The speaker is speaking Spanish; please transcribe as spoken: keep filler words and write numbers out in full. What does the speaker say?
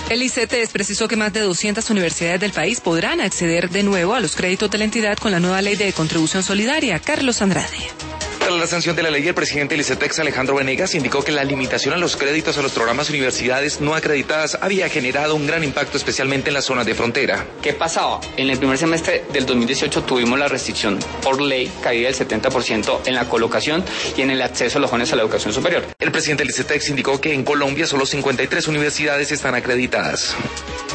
El ICETEX precisó que más de doscientas universidades del país podrán acceder de nuevo a los créditos de la entidad con la nueva ley de contribución solidaria. Carlos Andrade. Tras la sanción de la ley, el presidente del ICETEX, Alejandro Venegas, indicó que la limitación a los créditos a los programas universidades no acreditadas había generado un gran impacto, especialmente en las zonas de frontera. ¿Qué pasaba? En el primer semestre del dos mil dieciocho tuvimos la restricción por ley, caída del setenta por ciento en la colocación y en el acceso a los jóvenes a la educación superior. El presidente del ICETEX indicó que en Colombia solo cincuenta y tres universidades están acreditadas.